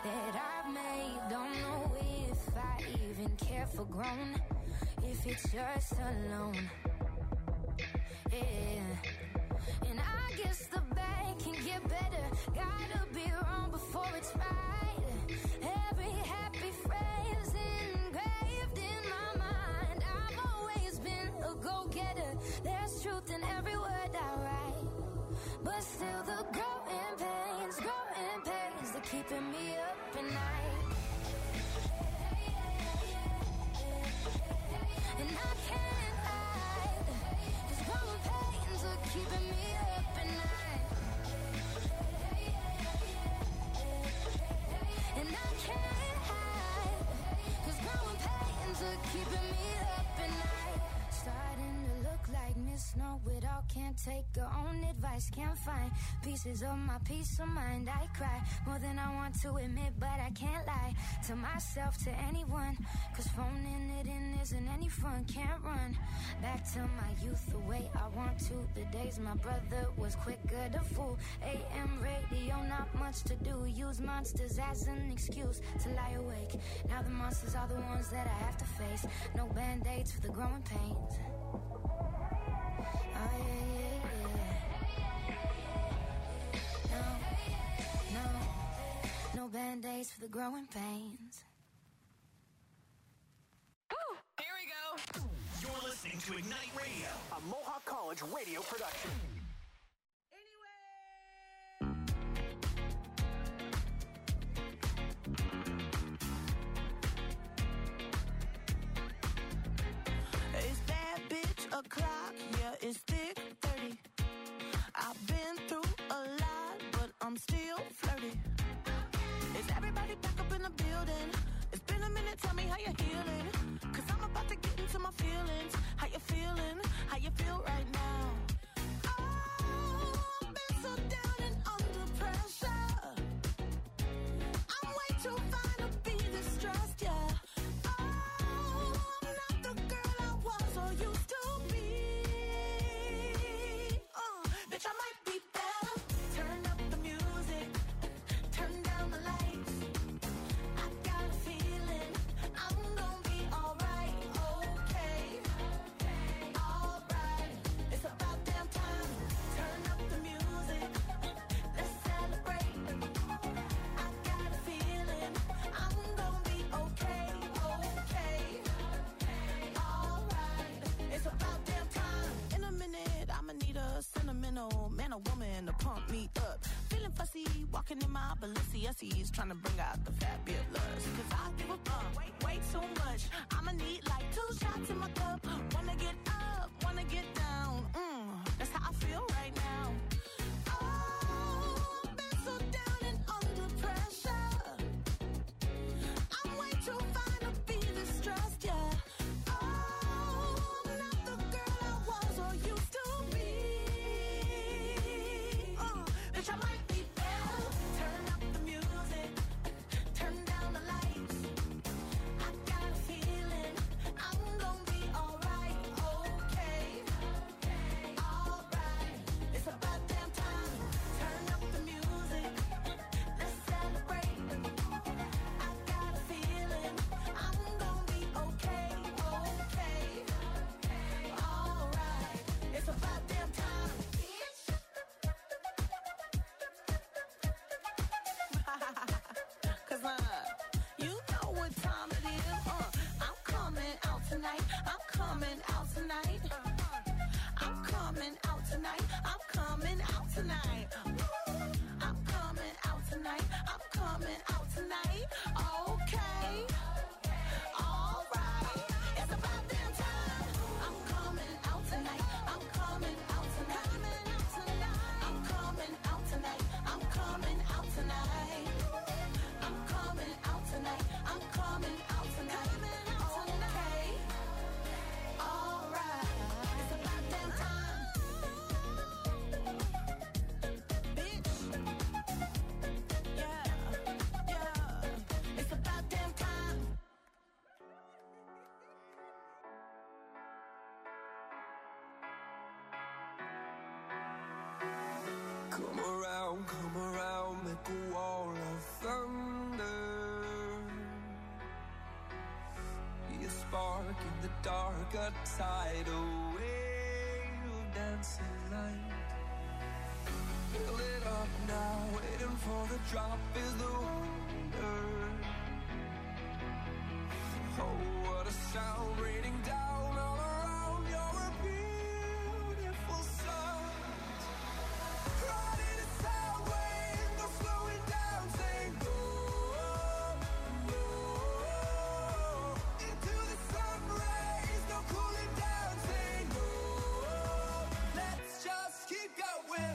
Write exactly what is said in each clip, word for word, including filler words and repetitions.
that I've made. Don't know if I even care for grown, if it's just alone. Yeah. And I guess the bad can get better. Gotta be wrong before it's right. Every happy phrase engraved in my mind. I've always been a go-getter. There's truth in every word I write. But still the growing pains, growing pains, they're keeping me up at night. And I can't hide, 'cause growing pains are keeping me up at night. And I can't hide, 'cause growing pains are keeping me up at night. Starting to look like Miss Know-It-all, can't take her own advice, can't find pieces of my peace of mind. I cry more than I want to admit, but I can't lie to myself, to anyone, 'cause phoning it in isn't any fun. Can't run back to my youth the way I want to. The days my brother was quicker to fool. A M radio, not much to do. Use monsters as an excuse to lie awake. Now the monsters are the ones that I have to face. No band-aids for the growing pains. Oh yeah, yeah, yeah. No, no, no band-aids for the growing pains. Here we go. You're listening to Ignite Radio, a Mohawk College radio production. It's that bitch o'clock, yeah, it's thick thirty. I've been through a lot, but I'm still flirty. Is everybody back up in the building? It's been a minute, tell me how you're healing. 'Cause I'm about to get into my feelings. How you feeling? How you feel right now? Oh, I've been so down and under pressure. I'm way too fine to be distressed, yeah. Man or woman to pump me up. Feeling fussy, walking in my Balenciennes, trying to bring out the fabulous. 'Cause I give a fuck way, way too much. I'ma need like two shots in my cup. Wanna get up, wanna get down. Mm, that's how I feel right now. Oh, I've been so down and under pressure. I'm way too fine to be distressed, yeah. Come around, come around, make a wall of thunder. dark, a tidal wave of dancing light. Fill it up now, waiting for the drop is the wonder. Oh, what a sound raining down all around. You're a beautiful sight. Riding a sound wave, no slowing down, saying go, go. Into the sun rays, no cooling down, saying go. Let's just keep going.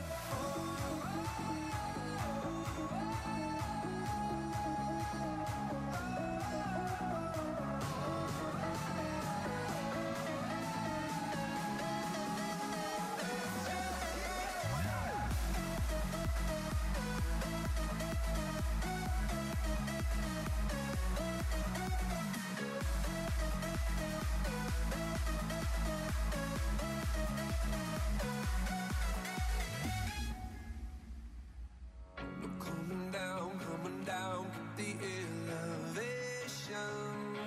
Coming down, coming down, keep the elevation.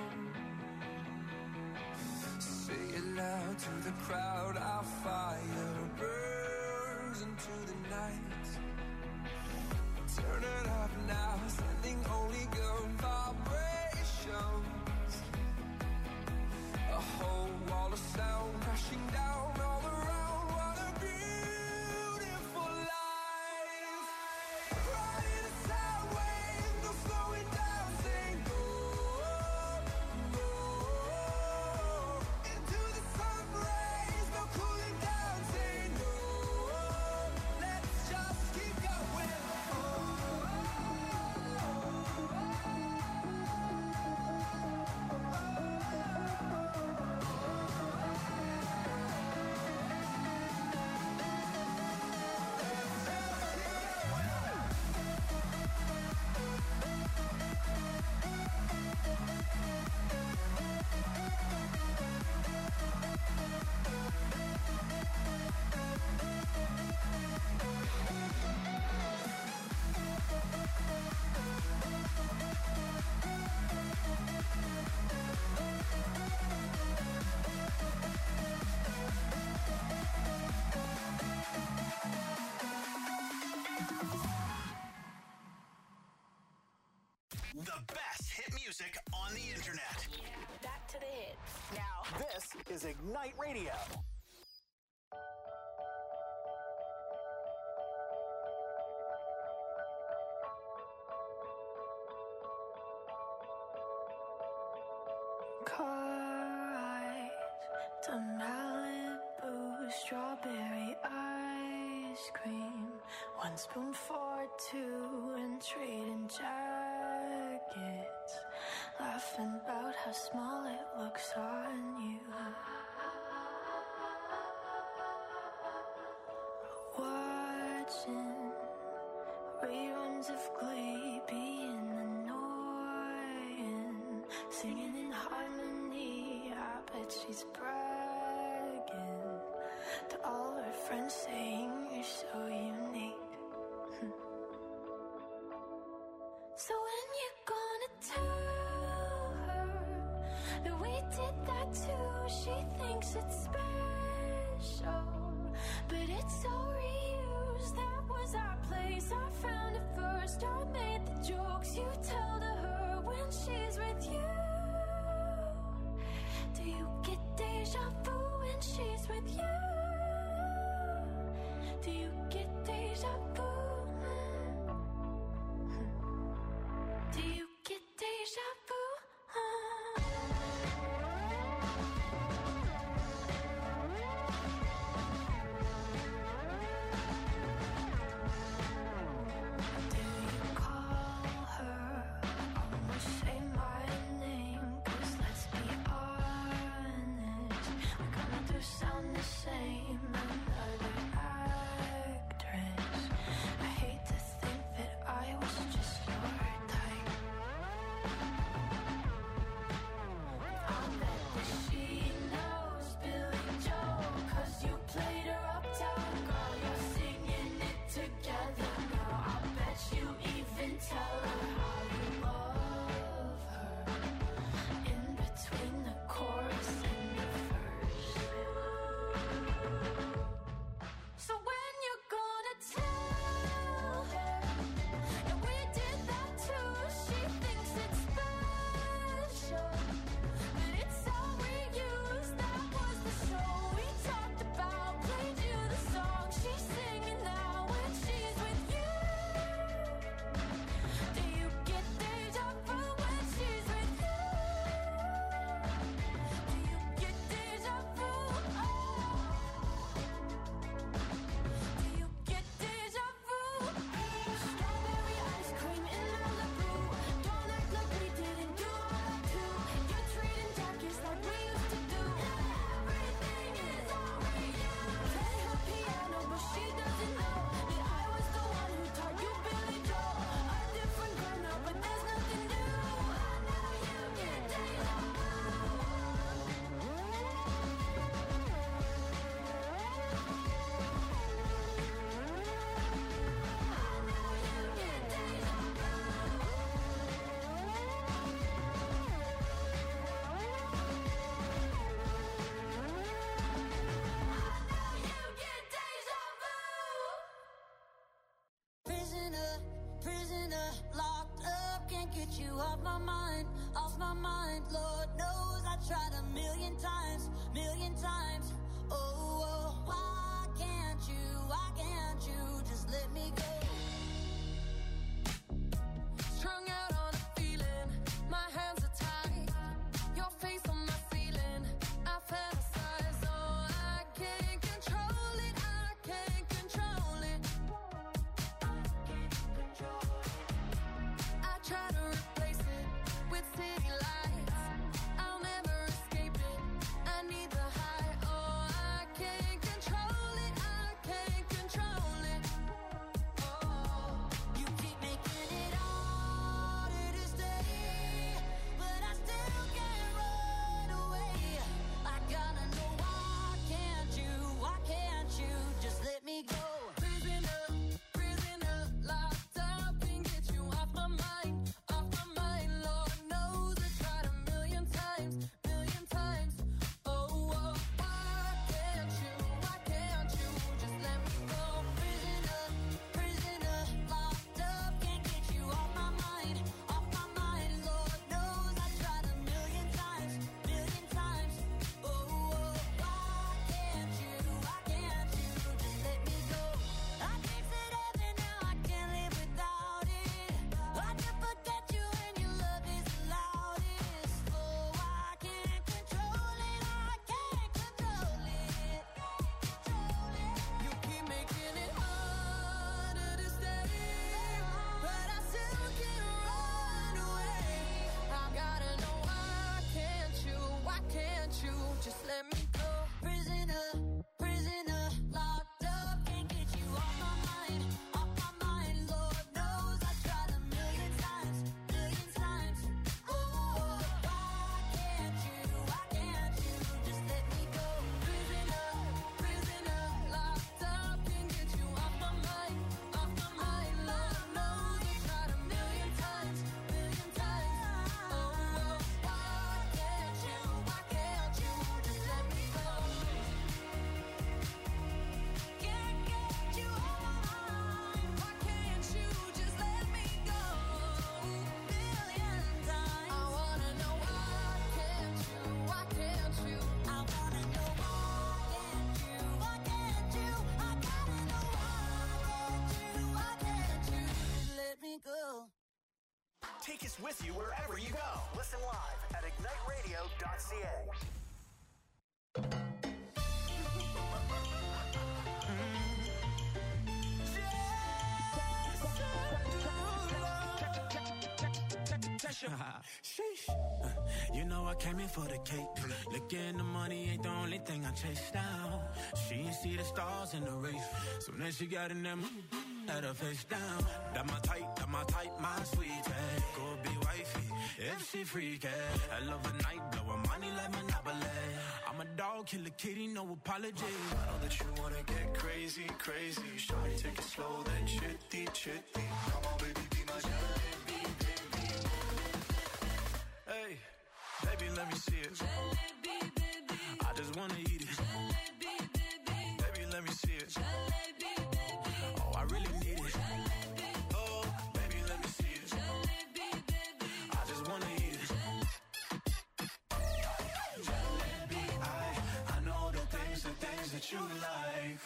Say it loud to the crowd, our fire burns into the night. Turn it up now, sending only good vibrations. A whole wall of sound crashing down all around. What a beautiful life. Riding a sound wave, no slowing down, saying go, go. Into the sun rays, no cooling down, saying go. Let's just keep going. The best hit music on the internet. Back to the hits. Now, this is Ignite Radio. Car ride to Malibu, strawberry ice cream. One spoon for two and trading jackets. Laughing about how small it looks on you. Watching reruns of Glee, being annoying. Singing in harmony, I bet she's bragging to all her friends, saying you're so unique. So when you gonna tell her that we did that too? She thinks it's special, but it's so reused. That was our place, I found it first. I made the jokes you tell to her when she's with you. Do you get deja vu when she's with you? Do you get deja vu? Do you get deja vu? Do you call her? Almost say my name, 'cause let's be honest, we kinda do sound the same. Another actress tried a million times, million times. Oh, oh, why can't you, why can't you just let me go? Strung out on a feeling, my hands are tied. Your face on my ceiling, I fantasize. Oh, I can't control it, I can't control it. I try to replace it with city lights. I'll never escape it, I need the high. Oh, I can't control it, I can't control it. Oh, You keep making it harder to stay, but I still can't run away. I gotta know why can't you, why can't you just let me go? prisoner, prisoner, locked up, can't get you off my mind, off my mind. Lord knows I tried a million times, million times. Oh, oh, why can't you, why can't you just let me go? Prisoner, prisoner, locked up, can't get you off my mind, off my mind. Lord knows I tried a million times, million times. Oh, oh, why can't you, why can't you just let me go? I tasted heaven, now I can't live without it. I can forget you and your love is the loudest. Oh, I can't control it, I can't control it. Control it. You keep making it harder to stay, but I still can't run away. I gotta know why can't you, why can't you just let me go? Prisoner, prisoner, locked up, can't get you off my mind, off my mind. Lord knows I tried a million times, million times. Oh, why can't you, why can't you just let me go? Prisoner, prisoner, locked up, can't get you off my mind, off my mind. Lord knows I tried a million times, million times. Oh, why can't you, why can't you just let me go? Can't get you off my mind, Why can't you just let me go? million times. I wanna know why can't you, why can't you? I wanna know why can't you, why can't you? I gotta know why can't you, why can't you just let me go? Take us with you wherever you go. Listen live at ignite radio dot c a. Sheesh. You know I came in for the cake. Looking the money ain't the only thing I chased down. She ain't see the stars in the race. So then she got in them, had her face down. That my type, that my type, my sweetie. Go be wifey, if she freaky. I love a night, blow her money like Monopoly. I'm a dog, kill a kitty, no apology. I know that you wanna get crazy, crazy. Shawty, take it slow, then chitty, chitty. Come on, baby, be my jalebi, baby. Hey, baby, let me see it. Jalebi, baby. I just wanna eat it. Jalebi, baby. Baby, let me see it. Jalebi, baby. Oh, I really need it. Oh, baby, let me see it. Jalebi, baby. I just wanna eat it. Jalebi, I, I know the things, the things that you like.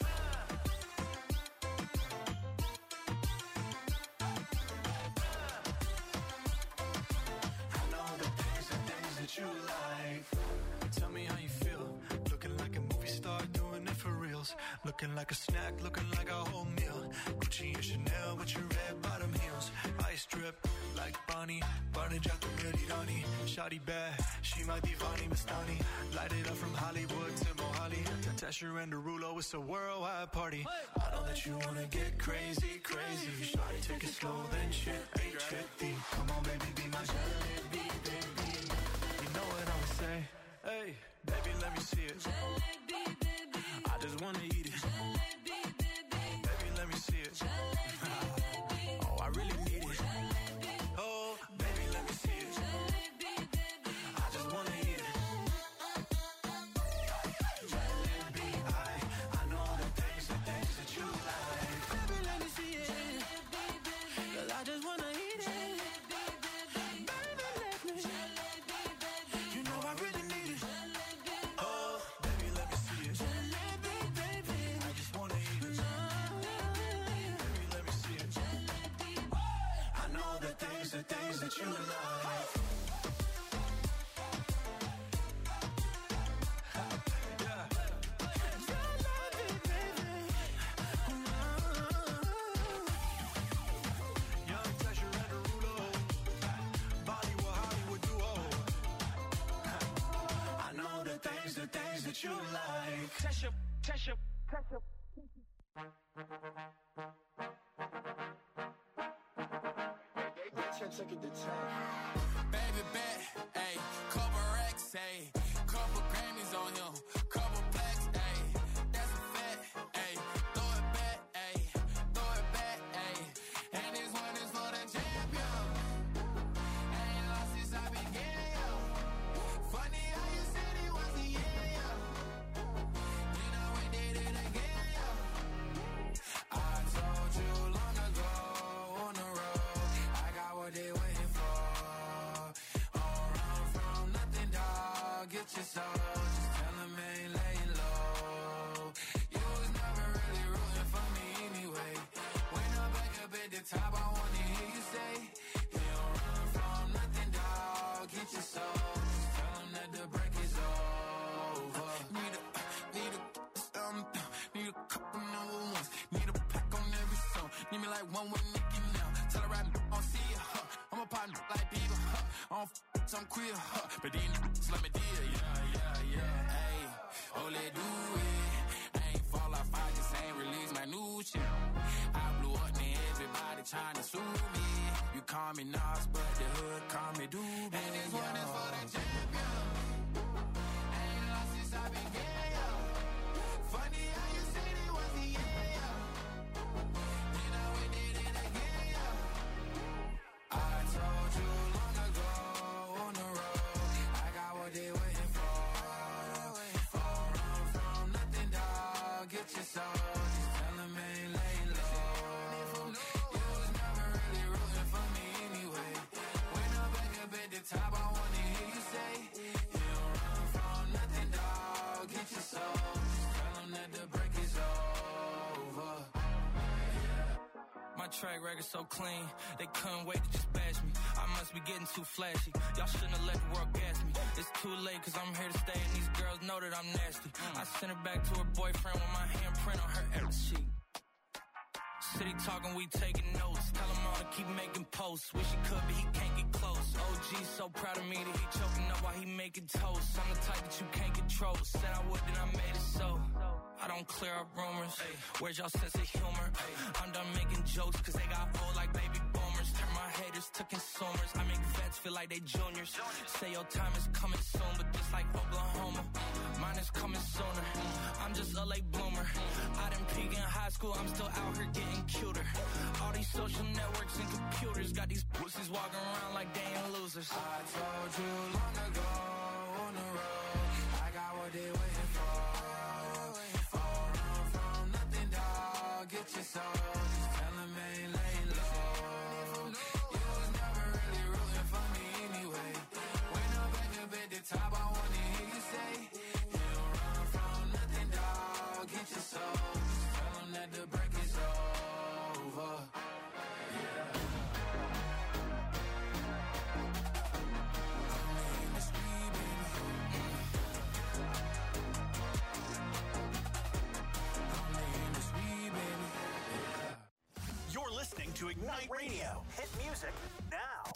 I know the things, the things that you like. Tell me how you feel. Looking like a movie star, doing it for reals. Looking like a snack, looking like a whole meal. Gucci and Chanel with your red bottom heels. Ice drip like Bonnie, Barney Jack the Merirani. Shawty bad, she my divani Mastani. Light it up from Hollywood to Mohali. Tesher and Derulo, it's a worldwide party. I know that you wanna get crazy, crazy. Shawty, take it slow, then chitty, chitty. Come on, baby, be my jalebi, baby. You know what I'ma say? Hey, baby, let me see it. Jalebi, baby. I just wanna eat it. Jalebi, baby. Baby, let me see it. Jalebi, baby. Oh, I really need it. Oh, baby, let me see it. Jalebi, baby. I just wanna eat it. Jalebi, I, I know the things, the things that you like. Baby, let me see it. Cause I just wanna eat it. the things that you like. You like. Touch up, touch up, touch up. Baby bet, ayy, couple racks, ayy, couple Grammys on him, couple blacks, ayy, that's a fact, ayy, throw it back, ayy, throw it back, ayy, and this one is for the champion. Ain't lost since I began, yo. Funny how you said it was the end, yo. You know we did it again, yo. I told you long ago on the road, I got what they waiting for. Don't run from nothing, dog. Get your soul, just tell them ain't laying low. You was never really rooting for me anyway. When I'm back up at the top, I wanna hear you say, you don't run from nothing, dog. Get your soul, just tell them that the break is over. Need a, need a, um, need a couple number ones. Need a pack on every song. Need me like one with Nicki now. Tell her I don't see ya, huh. I'm a partner like Bieber, huh. I don't f*** some queer, huh. But these niggas let me deal, yeah, yeah, yeah. Ayy, oh, let do it. I ain't fall off, I just ain't release my new shit. I blew up, then everybody trying to sue me. You call me Nas, but the hood call me Doobie. And this one is for the champion. Ain't lost since I began, yo. Funny how you said it was the end, yo. You know we did it again, yo. I told you long ago on the road, I got what they waiting for. Don't run from nothing, dog. Get your soul, just tell them ain't laying low. You was never really rooting for me anyway. When I'm back up at the top, I wanna hear you say, you don't run from nothing, dog. Get your soul, just tell them that the break is over. My track record so clean, they couldn't wait to just bash me. I must be getting too flashy. Y'all shouldn't have let the world gas me. It's too late cause I'm here to stay and these girls know that I'm nasty. I sent her back to her boyfriend with my handprint on her every sheet. City talking, we taking notes. Tell him all to keep making posts. Wish he could, but he can't get close. O G so proud of me that he choking up while he making toast. I'm the type that you can't control. Said I would, then I made it so. I don't clear up rumors. Where's y'all sense of humor? I'm done making jokes cause they got old like baby boomers. Turn my haters to consumers. I make vets feel like they juniors. Say your time is coming soon, but just like Oklahoma, mine is coming sooner. I'm just a late bloomer. I didn't peak in high school, I'm still out here getting cuter. All these social networks and computers got these pussies walking around like they ain't losers. I told you long ago on the road, I got what they waiting for. Don't run from nothing, dog. Get your soul, just tell them ain't laying low. You was never really rooting for me anyway. When I'm back up at the top, I wanna hear you say, you don't run from nothing, dog. Get your soul, just tell them that the break is over. Yeah. You're listening to Ignite Radio. Hit music now.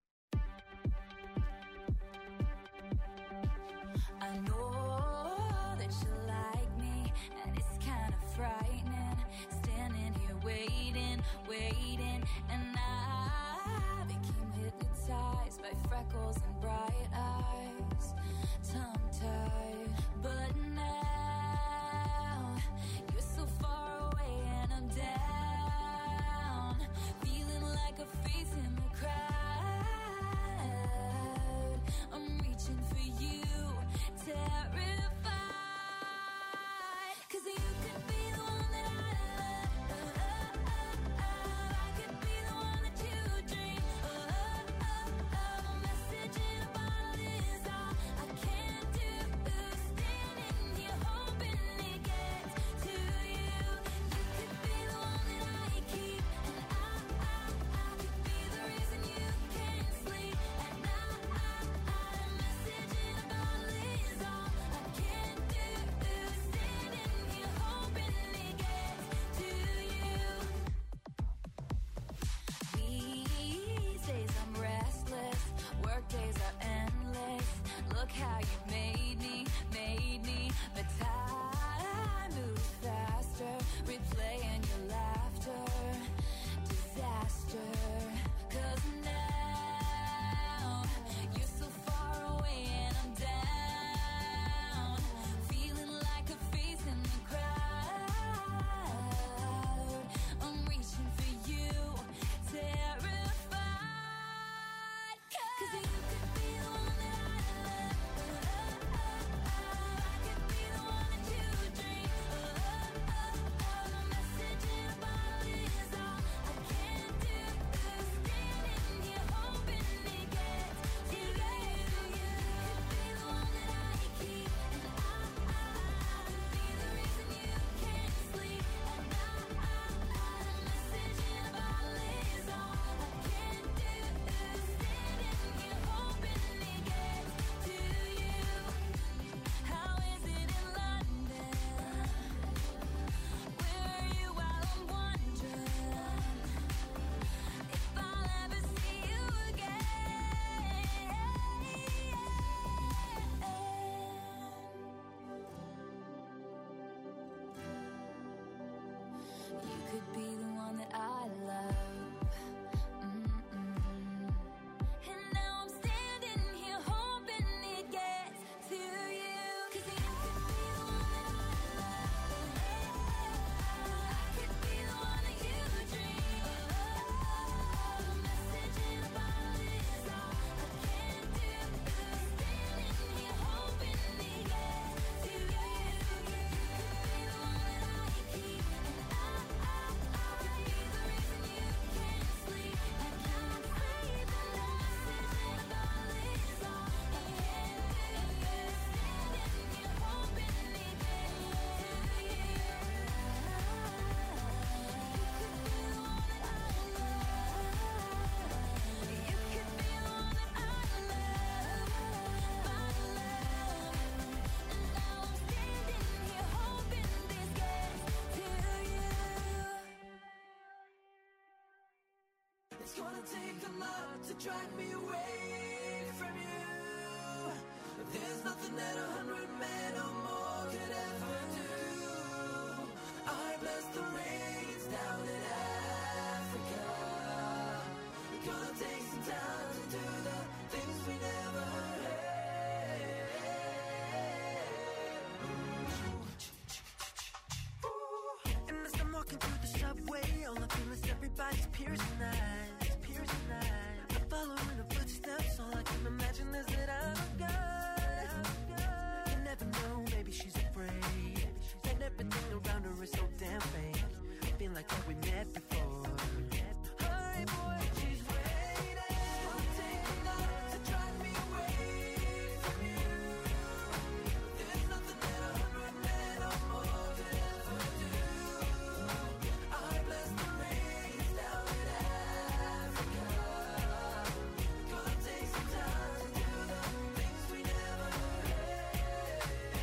I know that you like me, and it's kind of frightening. Standing here waiting, waiting, and I became hypnotized by freckles and bright eyes, tongue-tied. But now you're so far away, and I'm down, feeling like a face in the crowd. I'm reaching for you, terrified, 'cause you could be the one that I love. I could be the one that you dream of. A message in a bottle. trying not to drag me away from you. There's nothing that a hundred men or more could ever do. I bless the rains down in Africa. We're gonna take some time to do the things we never had. And as I'm walking through the subway, all I feel is everybody's piercing eyes, piercing eyes. I'm following the footsteps, all I can imagine is that I'm a guy. You never know, maybe she's afraid, and everything around her is so damn fake. I feel like that we met before. Hi boy, she's waiting. Won't take enough to drive me away from you. There's nothing that a hundred men or more could ever do. I bless the rains down in Africa. Gonna take some time to do the things we never had.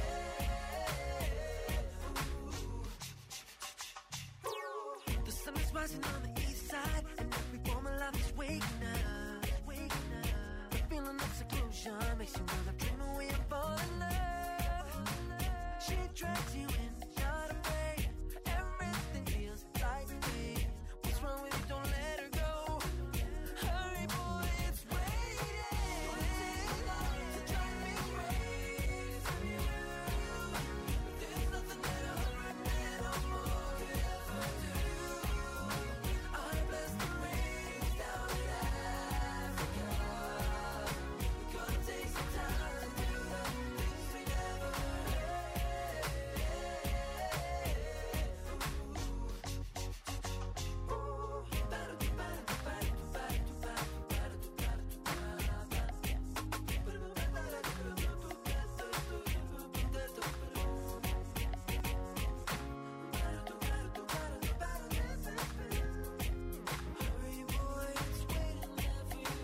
The sun is rising on the east side, and every form of life is waking up, waking up. The feeling of seclusion makes you wanna dream away and fall in love. She drags you in, not afraid. Everything feels like me. What's wrong with you? Don't let her go. Hurry, boy, it's waiting. To drive me away from you. There's nothing that a hundred men or more could ever do. I bless the rains down in Africa. We're gonna take some time to do the things we never Hurry, boy, it's waiting there for you.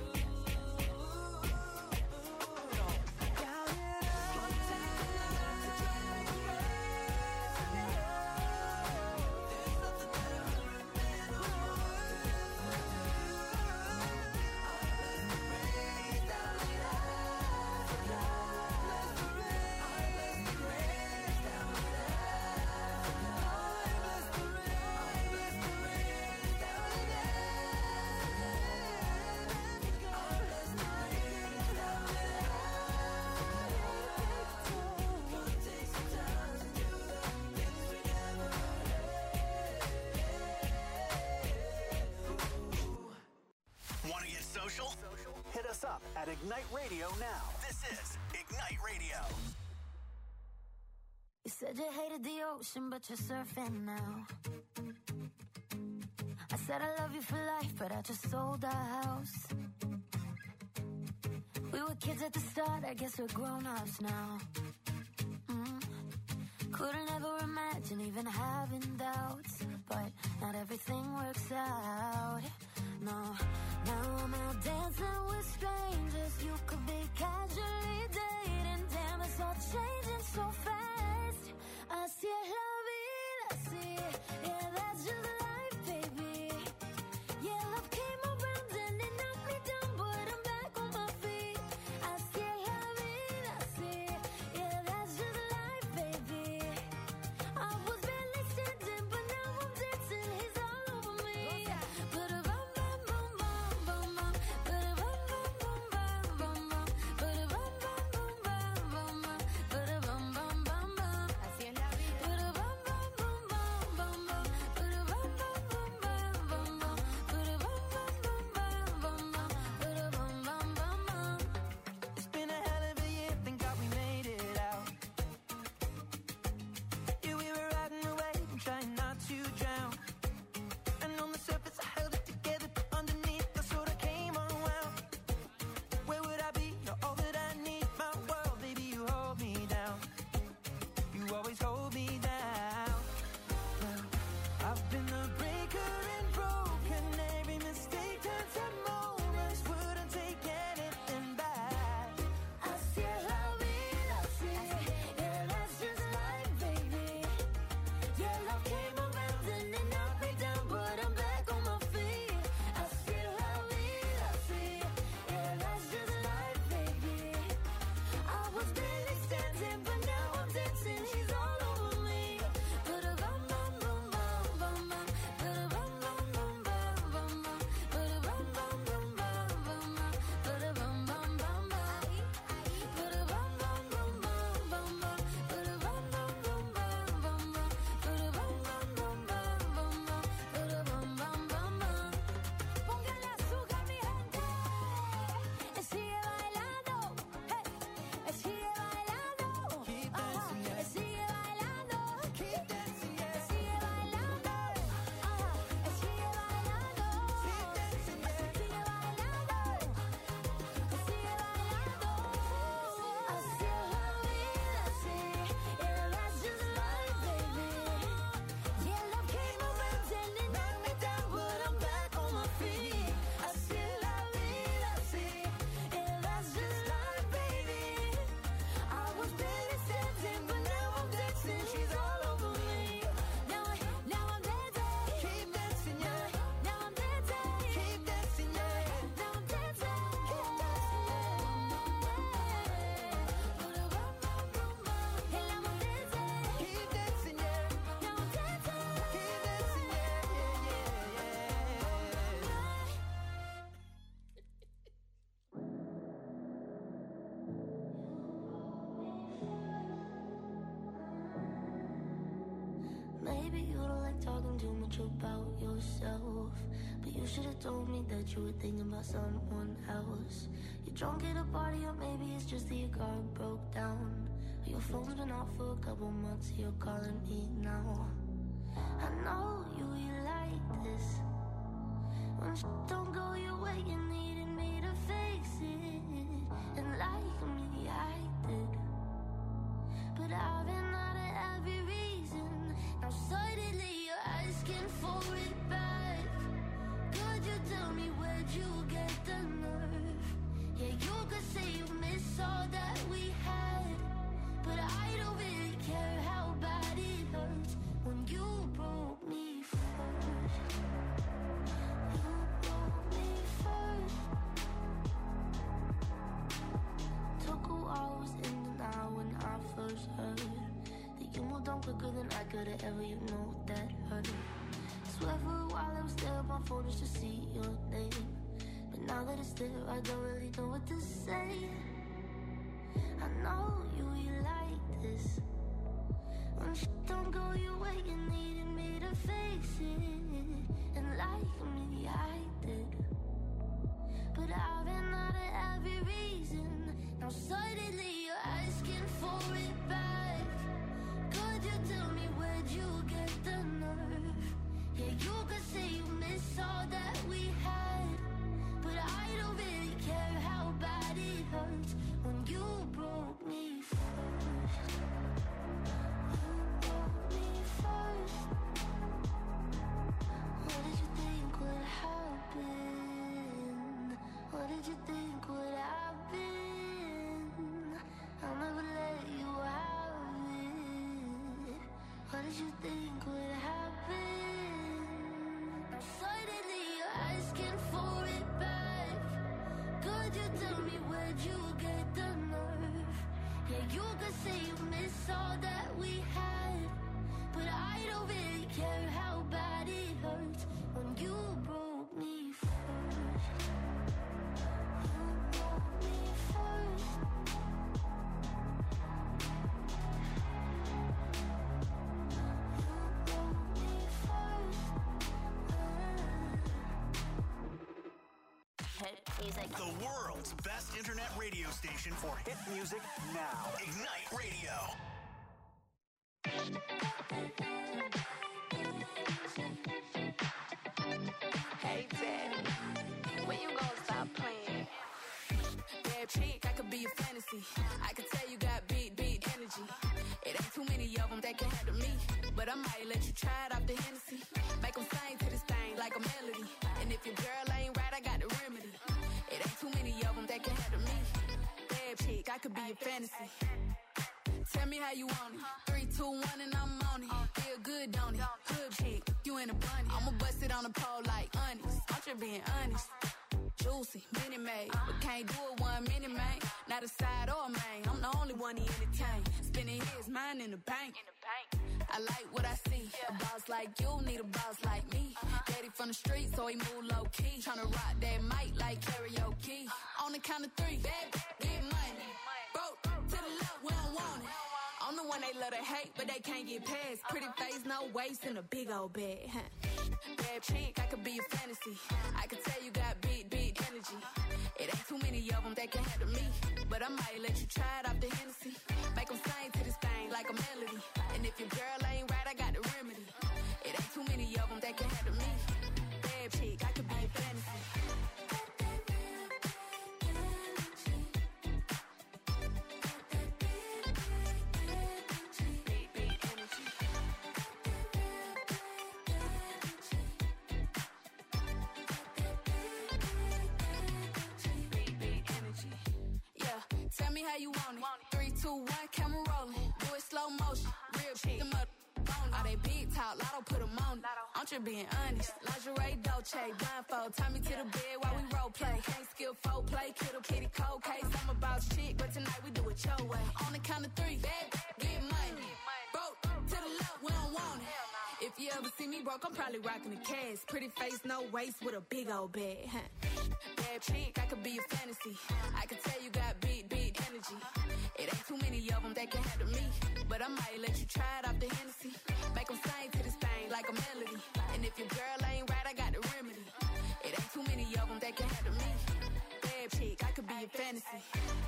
Count it up. Won't take enough to drive me away from you. There's nothing that a hundred men or more could ever do. I bless the rains down in Africa. Bless the rains. I bless the rains down in Africa. I bless the rains. I bless the rains down in Africa. I bless the rains down in Africa. Gonna take some time to do the things we never had. Want to get social? Hit us up at Ignite Radio now. This is Ignite Radio. You said you hated the ocean, but you're surfing now. I said I love you for life, but I just sold our house. We were kids at the start, I guess we're grown-ups now. Mm. Couldn't ever imagine even having doubts, but not everything works out. No, now I'm out dancing with strangers. You could be casually dating. Damn, it's all changing so fast. Así es la vida, así. Yeah, that's just life, baby. Yeah, love came around and it knocked me down, but I'm back on my feet. Así es la vida, así. Yeah, that's just life, baby. I was barely standing, but now I'm dancing. He's all over me. But a bum bum bum bum bum bum. But a bum bum talking too much about yourself. But you should have told me that you were thinking about someone else. You're drunk at a party, or maybe it's just that your car broke down. Or your phone's been off for a couple months, you're calling me now. I know you, you like this. When shit don't go your way, you needed me to fix it. And like me, I did. But I've been out of every reason. Now suddenly you're asking for it back. Could you tell me where'd you get the nerve? Yeah, you could say you miss all that we had, but I don't really care how bad it hurts when you broke me first. You broke me first. Took a while, was in denial when I first heard that you moved on quicker than I could've ever, you know that hurt. Swear for a while I was there on my phone just to see your name. But now that it's there, I don't really know what to say. I know you, you like this. When shit don't go your way, you needed me to fix it. And like me, I did. But I've been out of every reason. Now suddenly you're asking for it back. Could you tell me where'd you get the nerve? Yeah, you could say you miss all that we had, but I don't really care how bad it hurts when you broke me first. You broke me first. What did you think would happen? What did you think would happen? I'll never let you have it. What did you think would happen? Now suddenly you're asking for it back. Could you tell me where'd you get the nerve? Yeah, you could say you miss all that we had, but I don't really care how bad it hurts when you broke me first. You broke me first. You broke me first. Hit music. The world's best internet radio station for hit music now. Ignite Radio. Hey, Daddy, when you gonna stop playing? Bad chick, I could be a fantasy. I could tell you got big, big energy. It ain't too many of them that can handle me, but I might let you try it off the Hennessy. Make them sing to this thing like a melody. And if your girl ain't right, I got the remedy. It ain't too many of them that can handle me. Bad chick, I could be a fantasy. Tell me how you want it. Three, two, one, and I'm on it. Feel good, don't it? Hood chick, you in a bunny. I'ma bust it on the pole like honest. I'm just being honest. Juicy, mini made, but can't do it one minute, man. Not a side or a main. I'm the only one he entertain. Spending his mind in the bank. I like what I see. A boss like you need a boss like me. Daddy from the street, so he move low key. Tryna rock that mic like karaoke. On the count of three, bad, get money. Broke to the left, we don't want it. I'm the one they love to hate, but they can't get past. Pretty face, no waist, and a big old bag. Huh. Bad chick, I could be a fantasy. I could tell you got big, big energy. It ain't too many of them that can handle me, but I might let you try it off the Hennessy. Make them sing to this thing like a melody. And if your girl ain't right, I got the remedy. It ain't too many of them that can handle me. Bad chick, I could be a fantasy. Tell me how you want it. Three, two, one, camera rolling. Do it slow motion. Real shit. Them up on all they big talk. Lotto put them on it. I'm just being honest. Lingerie, Dolce, blindfold. Tie me to the bed while we role play. Can't skill folk play. Kittle kitty cold case. I'm about shit, but tonight we do it your way. On the count of three, bad, get money. Broke to the left, we don't want it. If you ever see me broke, I'm probably rocking the cash. Pretty face, no waist, with a big old bag. Huh. Bad chick, I could be a fantasy. I could tell you got big, big energy. It ain't too many of them that can handle me, but I might let you try it off the Hennessy. Make them sing to this thing like a melody. If your girl ain't right, I got the remedy. It ain't too many of them that can handle me. Bad chick, I could be your fantasy.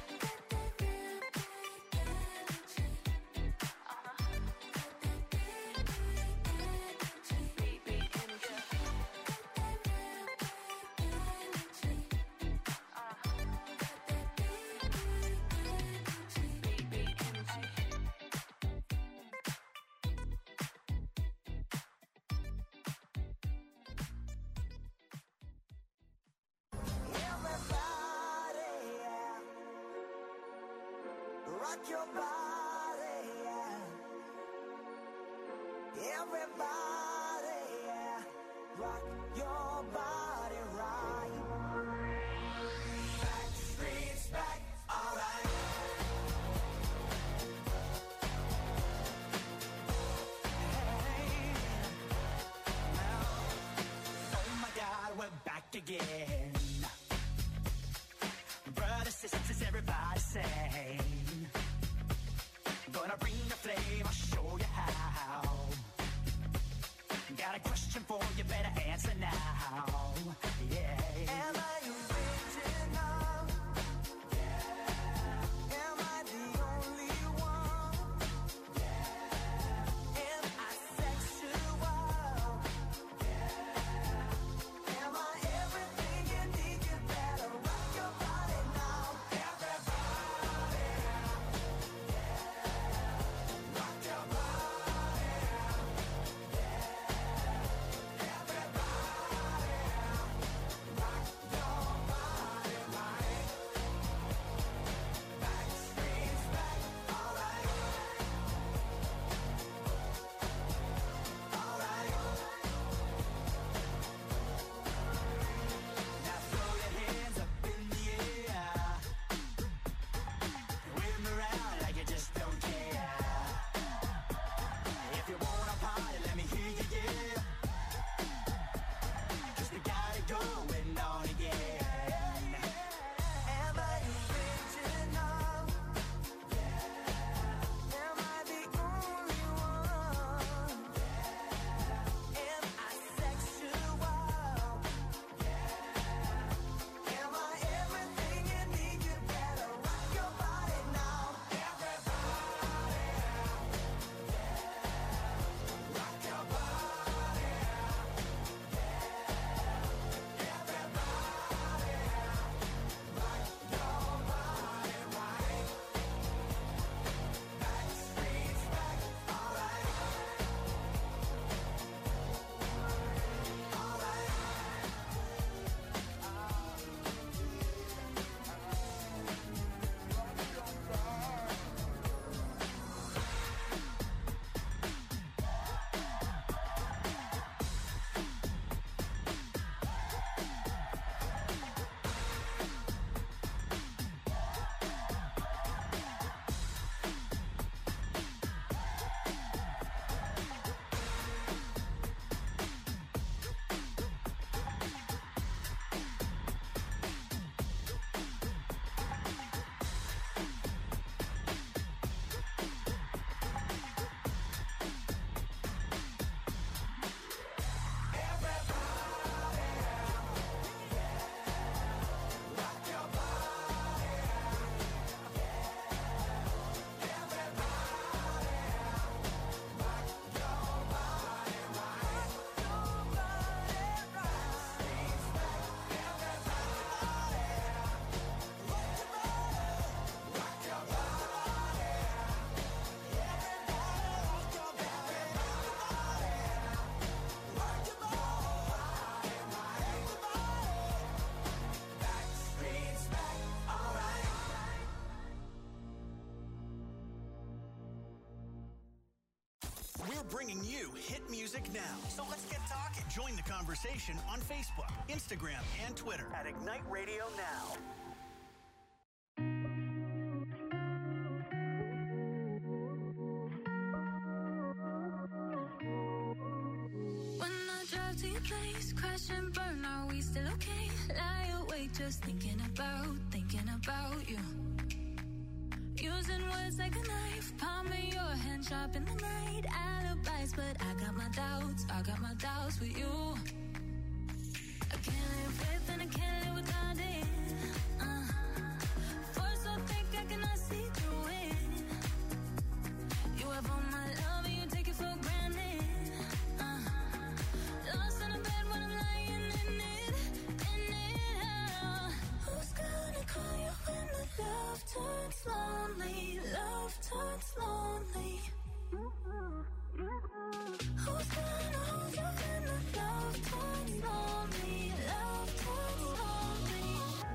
Rock your body, yeah. Everybody, yeah. Rock your body right. Back streets back, alright. Hey, now, oh my God, we're back again. Brothers, sisters, everybody say. Gonna bring the flame, I'll show you how. Got a question for you, better answer now. Yeah. Am I original? Yeah. Am I the only one? Yeah. Am I sexual? Yeah. Am I everything you need? You better rock your body now. Everybody. Rock your body. Bringing you hit music now. So let's get talking. Join the conversation on Facebook, Instagram, and Twitter at Ignite Radio Now. When I drive to your place, crash and burn, are we still okay? Lie awake just thinking about, thinking about you. Using words cuts like a knife. Palm of your hand sharp in the night. Alibis, but I got my doubts. I got my doubts with you. I can't live with and I can't live without it. Uh, force so thick I cannot see through it. You have all my love and you take it for granted. Uh, lost in a bed when I'm lying in it, in it. Uh, who's gonna call you when the love turns lonely? Love turns lonely. Who's gonna hold you when the love turns lonely? Love turns lonely.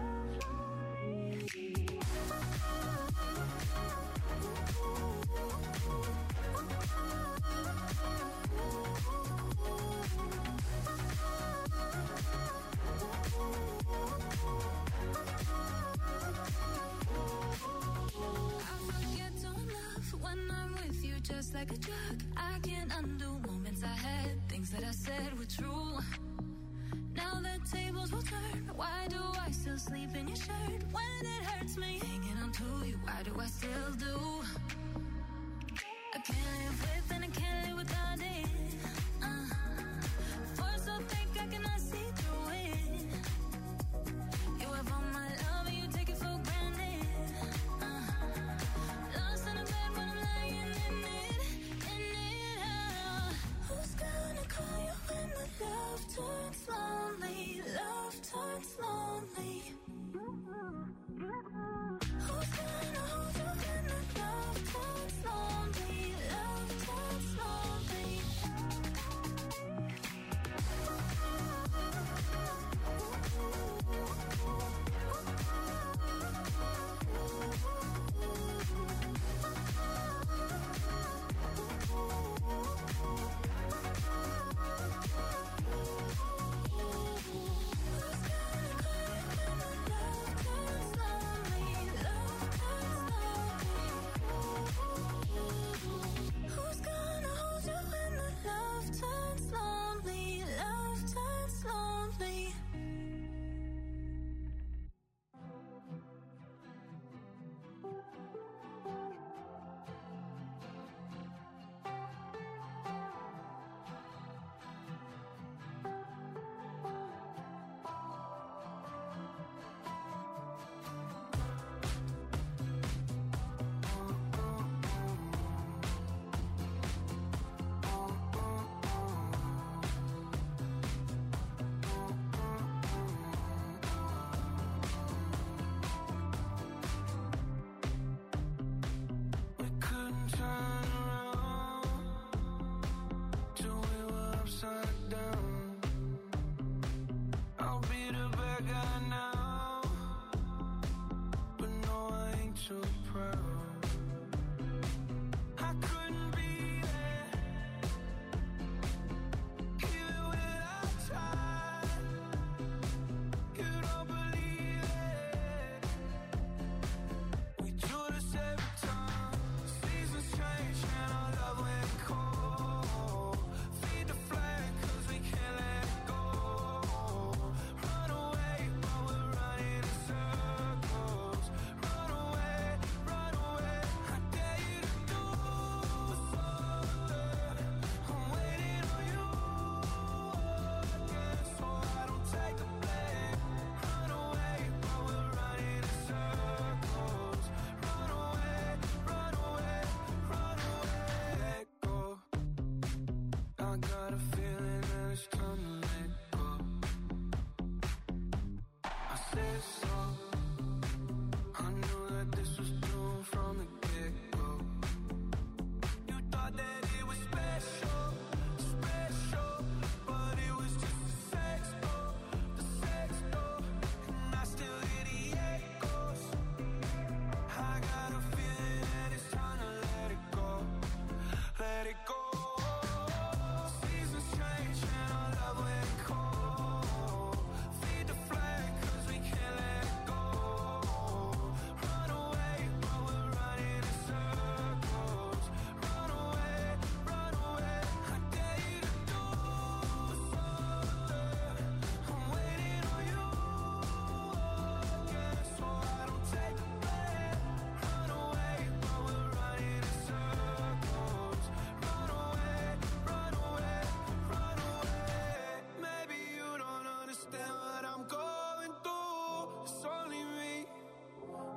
I forget to love when I'm with you, just like a drug. I can't undo moments I had, things that I said were true. Now the tables will turn. Why do I still sleep in your shirt when it hurts me? Hanging on to you, why do I still do? I can't live with and I can't live without it. Uh, force so thick I cannot see through it. You have all my love and you take it for granted. Uh, lost in a bed when I'm lying in it, in it. Uh, who's gonna call you when the love turns lonely? Love turns lonely. Who's gonna hold you when the love turns lonely? Love turns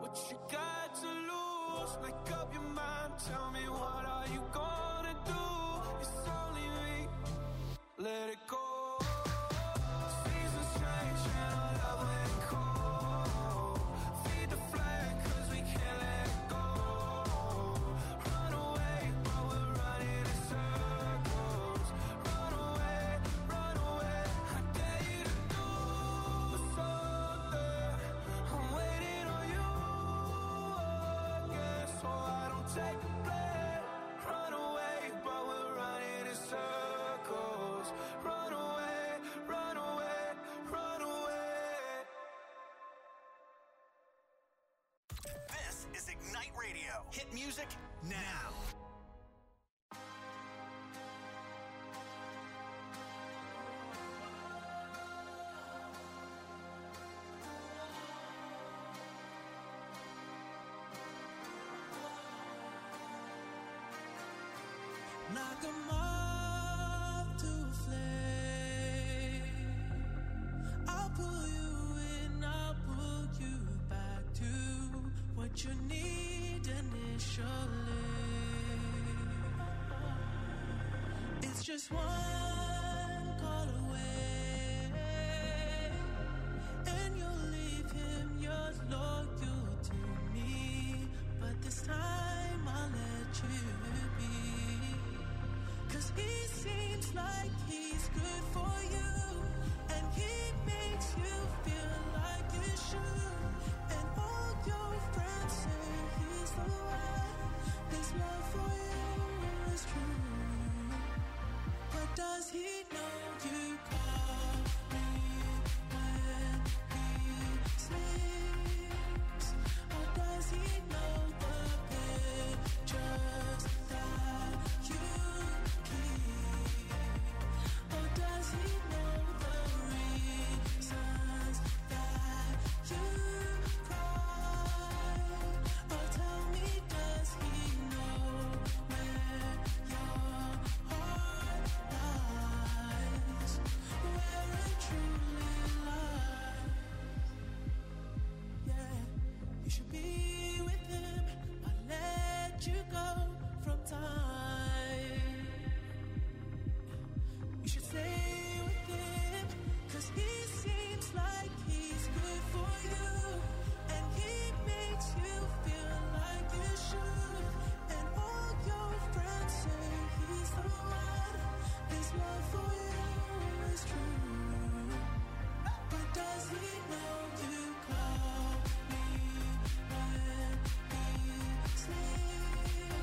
what you got to lose. Make up your mind, tell me what are you gonna do. It's only me, let it go. Seasons change and our love ain't cold. Feed the flag cause we can't let it go. Run away while we're running in circles. Run away, run away, I dare you to do something. I'm waiting on you again, so I don't take the blame. Run away while we're running in circles. Run away, run away, run away. This is Ignite Radio. Hit music now. Knock 'em off to a flame. I'll pull you in, I'll pull you back to what you need initially. It's just one call away, and you'll leave him, you're loyal to me. But this time I'll let you be. Cause he seems like he's good for you, and he makes you feel like you should. And all your friends say he's the one. His love for you is true. But does he know you call me when he sleeps? Or does he know the pictures that you keep? Or does he know the reasons that you cry? Or tell me, does he know where your heart lies? Where it truly lies? Yeah, you should be with him. I'll let you go from time. You should stay with him, cause he seems like he's good for you, and he makes you feel like you should. And all your friends say he's the one. His love for you is true. But does he know you call me when he sleeps?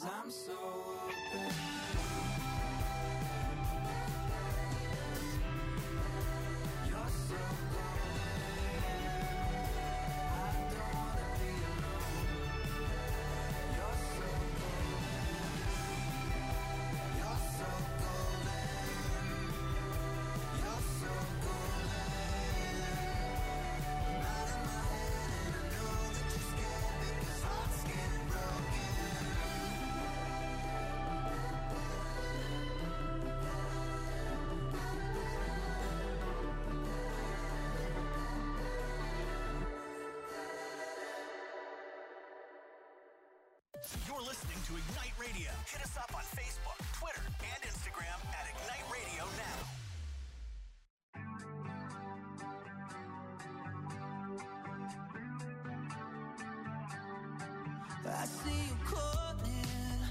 'cause I'm so open. You're so You're listening to Ignite Radio. Hit us up on Facebook, Twitter, and Instagram at Ignite Radio Now. I see you calling.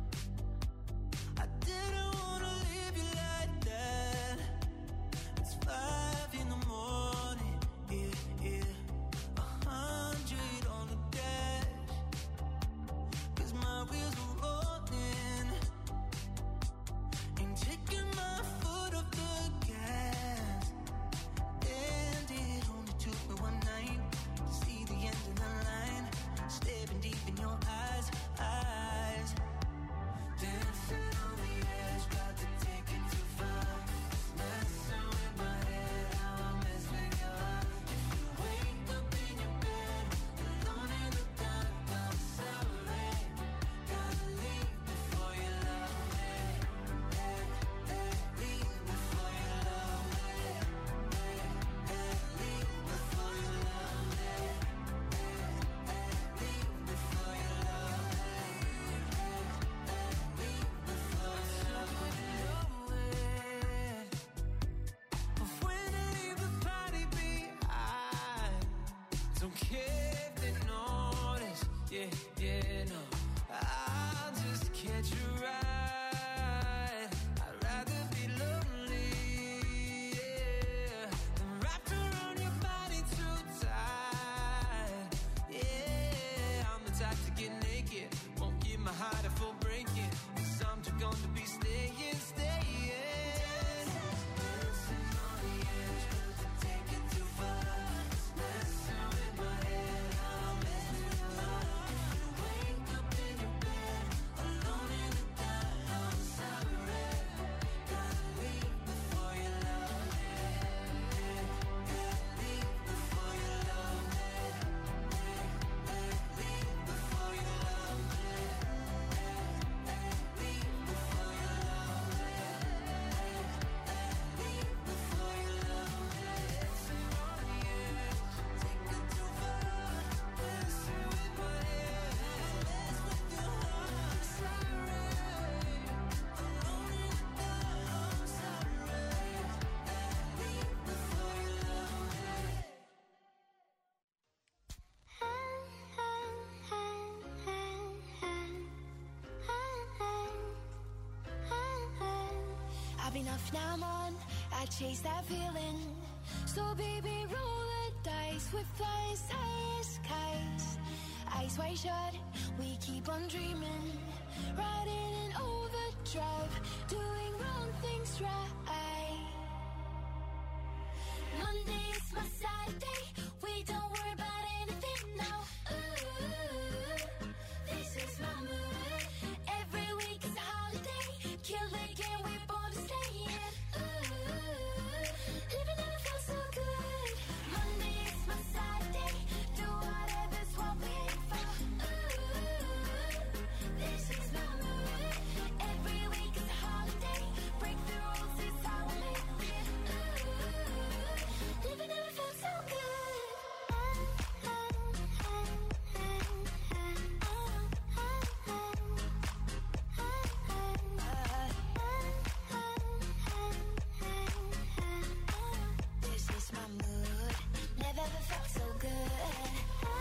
I didn't wanna leave you like that. It's five in the morning, yeah, yeah. A hundred on the dash. 'Cause my wheels are rolling. Ain't taking my foot off the gas. And it only took me one night to see the end of the line. Staring deep in your eyes, eyes. Dancing on the edge, about to take it too far. Messing with my head, how I mess with your heart. If you wake up in your bed, alone in the dark, I'm sorry. Gotta leave before you love me. Hey, hey, leave before you love me. Hey, hey, leave before you love me. Hey, hey, leave before you love me. Hey, hey, leave before you love me. But when I leave the party behind, don't care if they notice. Yeah, yeah, no. I'll just catch a ride. I'd rather be lonely, yeah, than wrapped around your body too tight. Yeah, I'm the type to get naked, won't give my heart a full breaking. 'Cause I'm too gone to be staying, staying. Dancing on the edge, about to take it too far. Messing with my head, I'm messing with your heart. If you wake up in your bed, alone in the dark, I'm sorry. Gotta leave before you love me. Hey, hey, leave before you love me. Hey, hey, leave before you love me. Hey, hey, leave before you love me. Hey, hey, leave before you love me. Dancing on the edge, take it too far. Messing with my head, mess with your heart. Sorry, alone in the dark, I'm sorry. Hey, leave before you love me. I've been off, now I'm on. I chase that feeling. So baby, roll the dice with flying high skies. Eyes wide shut, we keep on dreaming. Riding in overdrive, doing wrong things right. Monday's my side day. We don't worry about anything now. Ooh, this is my mood. Every week is a holiday. Kill the game, we're born to stay in. Ooh, living never felt so good. Monday is my side day. Do whatever's what we aim for. Ooh, this is my mood. Every week is a holiday. Break the rules, it's how we make it. Ooh, living never felt so good. This is my mood. Never ever felt so good.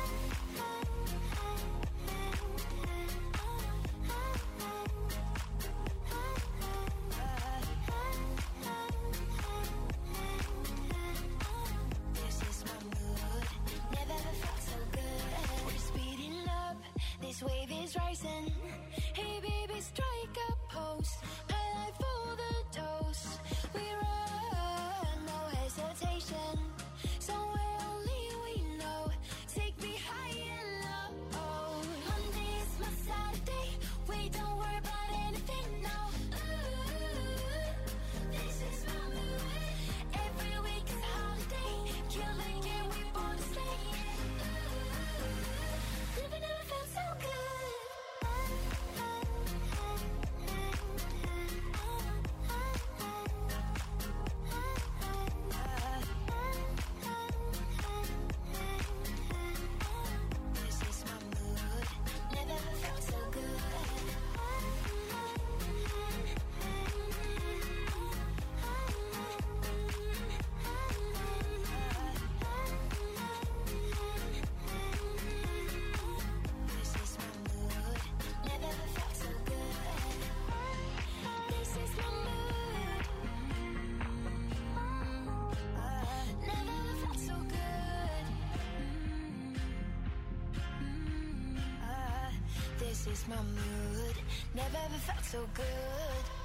This is my mood. Never ever felt so good. We're speeding up. This wave is rising. Hey baby, strike a pose. I like for the dose. We run, no hesitation. Somewhere only we know. Take me high and low. Monday is my Saturday. We don't worry about anything now. Ooh, this is my mood. Every week is a holiday. Kill the game, we born to stay. Ooh, living never felt so good. This is my mood. Never ever felt so good. This is my mood. Never ever felt so good. This is my mood. Never ever felt so good. This is my mood. Never ever felt so good.